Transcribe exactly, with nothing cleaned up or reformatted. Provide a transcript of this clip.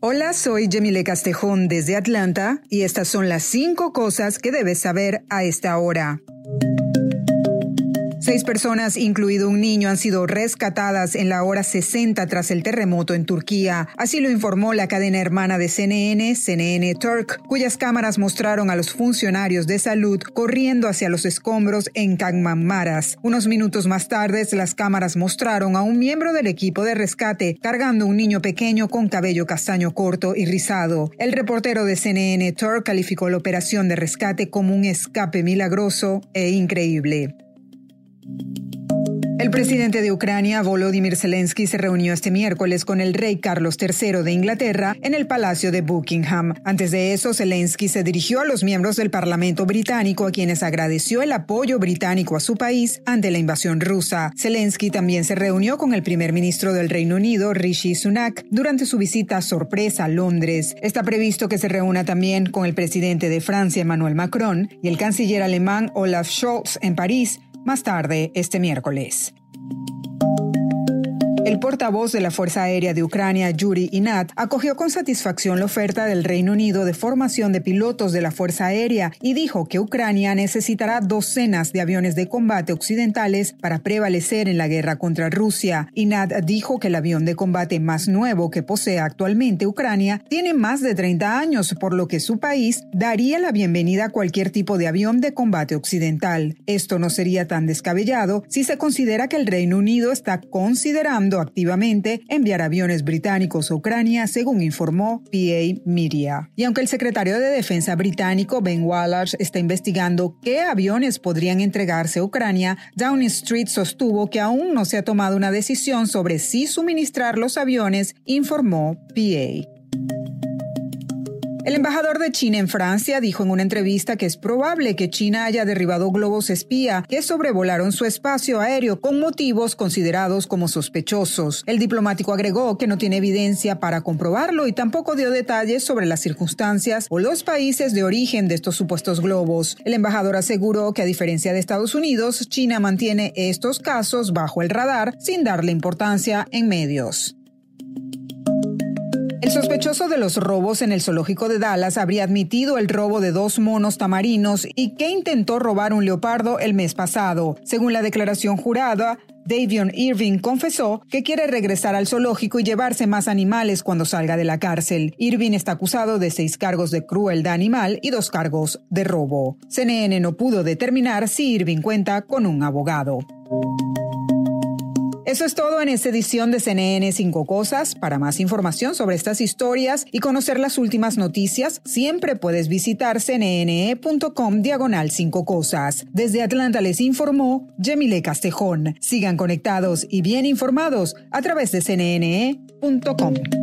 Hola, soy Yamile Castejón desde Atlanta y estas son las cinco cosas que debes saber a esta hora. Seis personas, incluido un niño, han sido rescatadas en la hora sesenta tras el terremoto en Turquía. Así lo informó la cadena hermana de C N N, C N N Turk, cuyas cámaras mostraron a los funcionarios de salud corriendo hacia los escombros en Kahramanmaraş. Unos minutos más tarde, las cámaras mostraron a un miembro del equipo de rescate cargando un niño pequeño con cabello castaño corto y rizado. El reportero de C N N Turk calificó la operación de rescate como un escape milagroso e increíble. El presidente de Ucrania, Volodymyr Zelensky, se reunió este miércoles con el rey Carlos tercero de Inglaterra en el Palacio de Buckingham. Antes de eso, Zelensky se dirigió a los miembros del Parlamento británico, a quienes agradeció el apoyo británico a su país ante la invasión rusa. Zelensky también se reunió con el primer ministro del Reino Unido, Rishi Sunak, durante su visita sorpresa a Londres. Está previsto que se reúna también con el presidente de Francia, Emmanuel Macron, y el canciller alemán Olaf Scholz en París, más tarde este miércoles. El portavoz de la Fuerza Aérea de Ucrania, Yuri Ihnat, acogió con satisfacción la oferta del Reino Unido de formación de pilotos de la Fuerza Aérea y dijo que Ucrania necesitará docenas de aviones de combate occidentales para prevalecer en la guerra contra Rusia. Ihnat dijo que el avión de combate más nuevo que posee actualmente Ucrania tiene más de treinta años, por lo que su país daría la bienvenida a cualquier tipo de avión de combate occidental. Esto no sería tan descabellado si se considera que el Reino Unido está considerando activamente enviar aviones británicos a Ucrania, según informó P A Media. Y aunque el secretario de Defensa británico Ben Wallace está investigando qué aviones podrían entregarse a Ucrania, Downing Street sostuvo que aún no se ha tomado una decisión sobre si suministrar los aviones, informó P A. El embajador de China en Francia dijo en una entrevista que es probable que China haya derribado globos espía que sobrevolaron su espacio aéreo con motivos considerados como sospechosos. El diplomático agregó que no tiene evidencia para comprobarlo y tampoco dio detalles sobre las circunstancias o los países de origen de estos supuestos globos. El embajador aseguró que, a diferencia de Estados Unidos, China mantiene estos casos bajo el radar sin darle importancia en medios. El sospechoso de los robos en el zoológico de Dallas habría admitido el robo de dos monos tamarinos y que intentó robar un leopardo el mes pasado. Según la declaración jurada, Davion Irving confesó que quiere regresar al zoológico y llevarse más animales cuando salga de la cárcel. Irving está acusado de seis cargos de crueldad animal y dos cargos de robo. C N N no pudo determinar si Irving cuenta con un abogado. Eso es todo en esta edición de C N N cinco Cosas. Para más información sobre estas historias y conocer las últimas noticias, siempre puedes visitar cnne.com diagonal cinco cosas. Desde Atlanta les informó Yamile Castejón. Sigan conectados y bien informados a través de c n n e punto com.